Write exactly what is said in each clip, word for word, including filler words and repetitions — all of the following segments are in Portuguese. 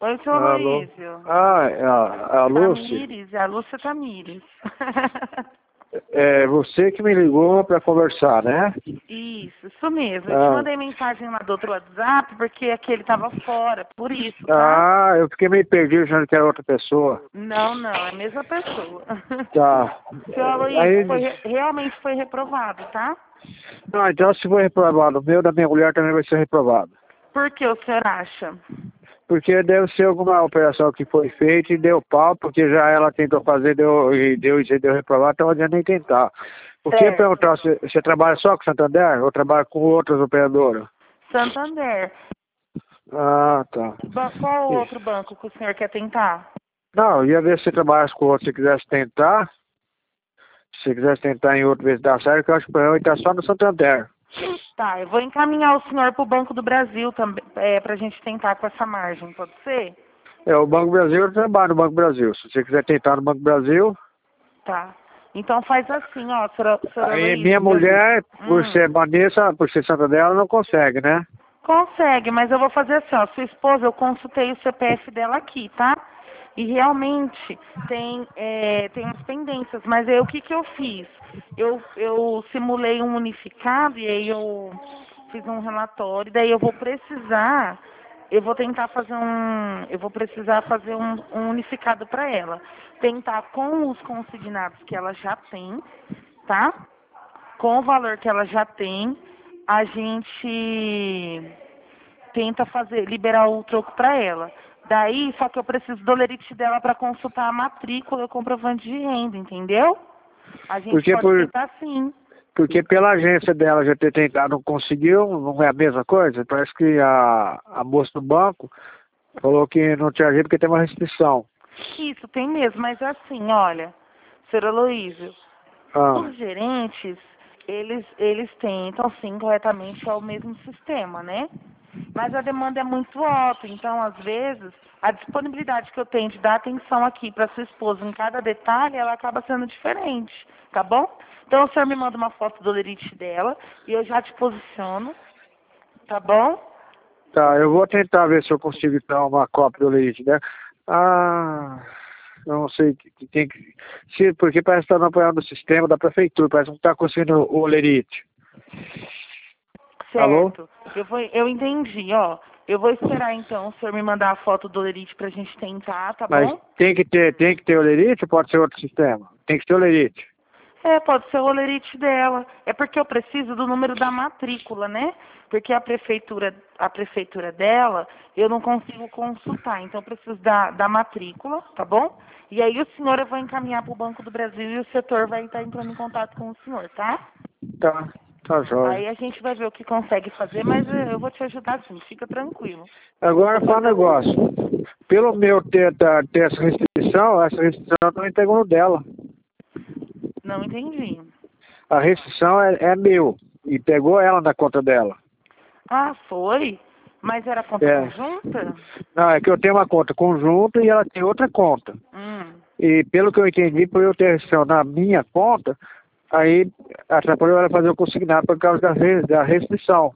Oi, seu Alô? Luísio. Ah, é a, a Lúcia. Tamires, é a Lúcia Tamires. É você que me ligou para conversar, né? Isso, isso mesmo. Eu te Ah, mandei mensagem lá do outro WhatsApp porque aquele tava fora, por isso, tá? ah, eu fiquei meio perdido achando que era outra pessoa. Não, não, é a mesma pessoa. Tá. Seu Aloysio, Aí, foi, re- realmente foi reprovado, tá? não, então se for reprovado, o meu da minha mulher também vai ser reprovado. Por que o senhor acha? Porque deve ser alguma operação que foi feita e deu pau, porque já ela tentou fazer deu, e deu e deu reprovado, então não adianta nem tentar. O que Certo. perguntar, você, você trabalha só com Santander ou trabalha com outras operadoras? Santander. Ah, tá. Ba- Qual E- outro banco que o senhor quer tentar? Não, eu ia ver se você trabalhasse com outro, se quisesse tentar. Se você quisesse tentar em outro, ver se dá certo, que eu acho que o problema está só no Santander. Tá, eu vou encaminhar o senhor para o Banco do Brasil também, é, para a gente tentar com essa margem, pode ser? É, o Banco Brasil, eu trabalho no Banco Brasil. Se você quiser tentar no Banco Brasil, Tá. Então faz assim, ó, senhora, senhora aí Luísa. minha mulher, por Hum, ser Vanessa, por ser Santander, ela não consegue, né? consegue, mas eu vou fazer assim, ó, sua esposa, eu consultei o C P F dela aqui, tá? E realmente tem, é, tem umas pendências, mas aí o que que eu fiz? Eu, eu simulei um unificado e aí eu fiz um relatório, daí eu vou precisar, eu vou tentar fazer um, eu vou precisar fazer um, um unificado para ela. Tentar com os consignados que ela já tem, tá? Com o valor que ela já tem, a gente tenta fazer, liberar o troco para ela. Daí, só que eu preciso do lerite dela para consultar a matrícula e o comprovante de renda, entendeu? A gente Porque, pode por, tentar sim. porque pela agência dela já ter tentado, não conseguiu, não é a mesma coisa. Parece que a, a moça do banco falou que não tinha jeito porque tem uma restrição. Isso, tem mesmo, mas é assim, olha, senhor Aloysio, Ah, os gerentes, eles, eles tentam sim corretamente ao mesmo sistema, né? Mas a demanda é muito alta, então às vezes a disponibilidade que eu tenho de dar atenção aqui para sua esposa em cada detalhe, ela acaba sendo diferente, tá bom? Então o senhor me manda uma foto do lerite dela e eu já te posiciono, tá bom? tá, eu vou tentar ver se eu consigo dar uma cópia do leite, né? Ah, eu não sei, que tem que... Se, porque parece que está apoiando o sistema da prefeitura, parece que não está conseguindo o lerite. Alô? Certo. Eu vou, eu entendi, ó. Eu vou esperar então o senhor me mandar a foto do lerite pra gente tentar, tá Mas bom? tem que ter, tem que ter o lerite ou pode ser outro sistema? Tem que ter o lerite. É, pode ser o olerite dela. É porque eu preciso do número da matrícula, né? Porque a prefeitura, a prefeitura dela, eu não consigo consultar. Então eu preciso da, da matrícula, tá bom? E aí o senhor eu vou encaminhar para o Banco do Brasil e o setor vai estar entrando em contato com o senhor, tá? Tá, tá jóia. Aí a gente vai ver o que consegue fazer, mas eh, eu vou te ajudar sim, fica tranquilo. Agora Vou fala um fazer. negócio. Pelo meu ter, ter, ter essa restrição, essa restrição não pegou no dela. Não entendi. A restrição é, é meu. E pegou ela na conta dela. Ah, foi? Mas era conta É. conjunta? Não, é que eu tenho uma conta conjunta e ela tem outra conta. Hum. E pelo que eu entendi, por eu ter restrição na minha conta, aí atrapalhou ela fazer o consignado por causa da, res- da restrição.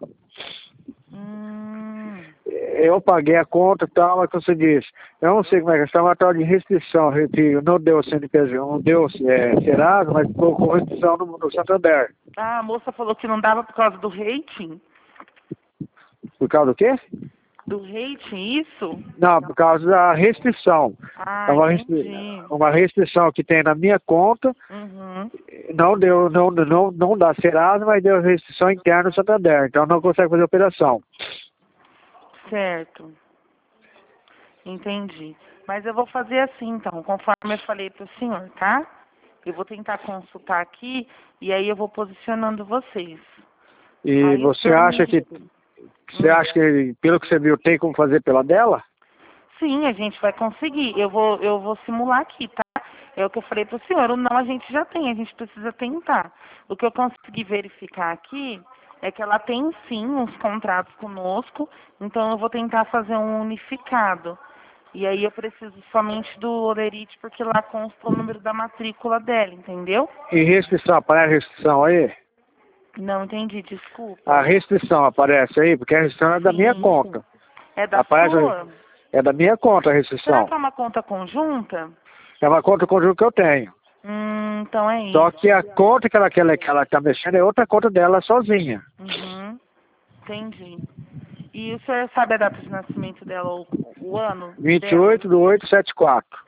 Hum. Eu paguei a conta e tal, mas como você disse, eu não sei como é que está uma tal de restrição, que não deu C N P J, não deu é, Serasa, mas ficou com restrição no, no Santander. Ah, a moça falou que não dava por causa do rating? Por causa do quê? Do rating, isso? Não, por causa da restrição. É Ah, uma, restri entendi. uma restrição que tem na minha conta, Uhum. não deu, não, não, não dá Serasa, mas deu restrição interna no Santander, então não consegue fazer operação. Certo. Entendi. Mas eu vou fazer assim, então, conforme eu falei para o senhor, tá? Eu vou tentar consultar aqui e aí eu vou posicionando vocês. E Aí o você senhor acha me... que, você acha que, pelo que você viu, tem como fazer pela dela? Sim, a gente vai conseguir. Eu vou, eu vou simular aqui, tá? É o que eu falei para o senhor. O não a gente já tem, a gente precisa tentar. O que eu consegui verificar aqui é que ela tem sim uns contratos conosco, então eu vou tentar fazer um unificado. E aí eu preciso somente do olerite porque lá consta o número da matrícula dela, entendeu? E restrição, aparece restrição aí? Não entendi, desculpa. A restrição aparece aí, porque a restrição é da minha Sim, conta. é da Aparece aí. sua? É da minha conta a Será restrição. que é uma conta conjunta? É uma conta conjunta que eu tenho. Hum, então é isso. Só que a conta que ela, que ela, que ela tá mexendo é outra conta dela sozinha. Uhum, entendi. E o senhor sabe a data de nascimento dela, o, o ano vinte e dela? oito do oito setenta e quatro.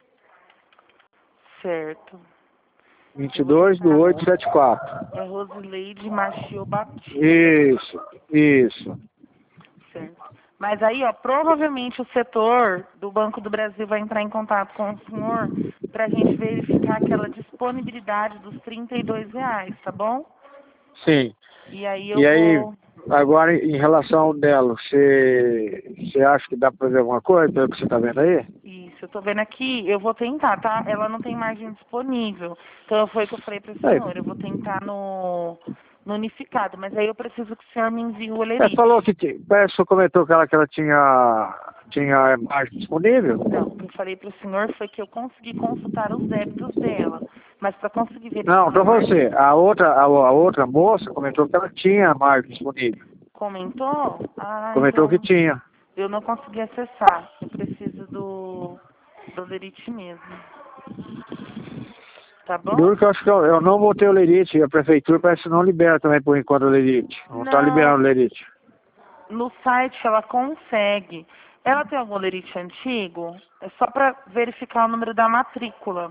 Certo. vinte e dois do oito setenta e quatro. É Rosileide Machio Batista. Isso, isso. Certo. Mas aí, ó, provavelmente o setor do Banco do Brasil vai entrar em contato com o senhor para a gente verificar aquela disponibilidade dos trinta e dois reais, tá bom? Sim. E aí eu E aí, vou... agora em relação dela, você, você acha que dá para fazer alguma coisa, pelo que você está vendo aí? Isso, eu tô vendo aqui, eu vou tentar, tá? Ela não tem margem disponível. Então foi o que eu falei para o Aí, senhor, eu vou tentar no, no unificado, mas aí eu preciso que o senhor me envie o é, olerite. falou que tinha, parece que o senhor comentou que ela, que ela tinha, tinha margem disponível. Não, o que eu falei para o senhor foi que eu consegui consultar os débitos dela, mas para conseguir verificar Não, a para margem... você. A outra, a, a outra moça comentou que ela tinha margem disponível. Comentou? Ah, Comentou que então tinha. eu não consegui acessar. Eu preciso do, do olerite mesmo. Tá bom? Duro que eu acho que eu, eu não botei o lerite, a prefeitura parece que não libera também por enquanto o lerite. Não está liberando o Não, lerite. no site ela consegue. Ela tem algum olerite antigo? É só para verificar o número da matrícula.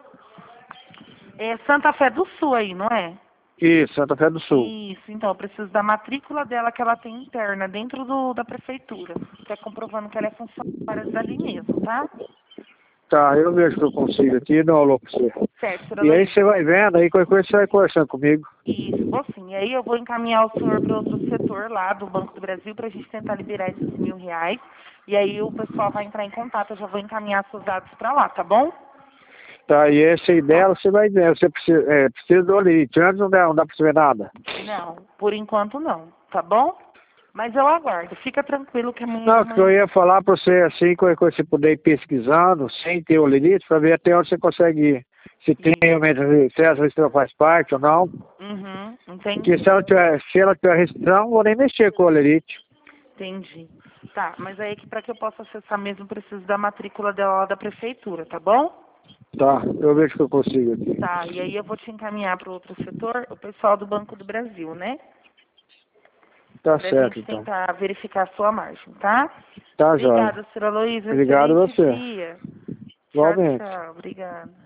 É Santa Fé do Sul aí, não é? Isso, Santa Fé do Sul. Isso, então eu preciso da matrícula dela que ela tem interna dentro do, da prefeitura, que é comprovando que ela é funcionária dali mesmo, tá? Tá, eu vejo que eu consigo aqui e dou um alô pra você. Certo, senhora E aí Luísa. você vai vendo, aí qualquer coisa você vai conversando comigo. Isso, vou sim. E aí eu vou encaminhar o senhor para outro setor lá do Banco do Brasil para a gente tentar liberar esses mil reais. E aí o pessoal vai entrar em contato, eu já vou encaminhar seus dados para lá, tá bom? Tá, e esse aí dela você vai ver. Você precisa, é, precisa do lerite. Antes não dá, não dá pra você ver nada. Não, por enquanto não, tá bom? Mas eu aguardo, fica tranquilo que amanhã de Não, que eu manhã... ia falar pra você assim, qualquer coisa você puder ir pesquisando, sem ter o lerite, pra ver até onde você consegue ir. Se tem realmente, se essa restrição faz parte ou não. Uhum, Porque entendi, se ela tiver, se ela tiver restrição, não vou nem mexer com o lerite. entendi. Tá, mas aí que para que eu possa acessar mesmo, preciso da matrícula dela lá da prefeitura, tá bom? Tá, eu vejo que eu consigo aqui. Tá, e aí eu vou te encaminhar para o outro setor, o pessoal do Banco do Brasil, né? Tá Pra certo, gente então. tentar verificar a sua margem, tá? Tá, Obrigada, jóia. senhora Luísa. Obrigado a Excelente você. dia. Tchau, Igualmente. tchau. Obrigada.